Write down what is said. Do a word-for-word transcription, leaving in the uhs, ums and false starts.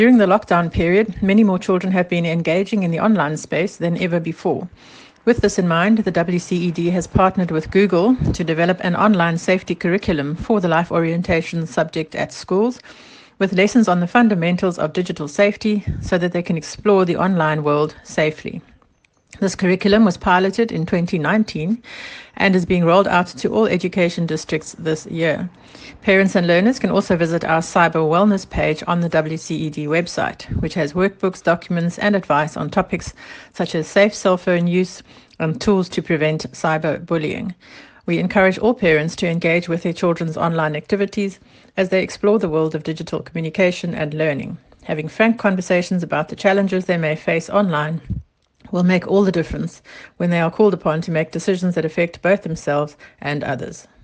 During the lockdown period, many more children have been engaging in the online space than ever before. With this in mind, the W C E D has partnered with Google to develop an online safety curriculum for the life orientation subject at schools, with lessons on the fundamentals of digital safety so that they can explore the online world safely. This curriculum was piloted in twenty nineteen and is being rolled out to all education districts this year. Parents and learners can also visit our cyber wellness page on the W C E D website, which has workbooks, documents, and advice on topics such as safe cell phone use and tools to prevent cyberbullying. We encourage all parents to engage with their children's online activities as they explore the world of digital communication and learning. Having frank conversations about the challenges they may face online will make all the difference when they are called upon to make decisions that affect both themselves and others.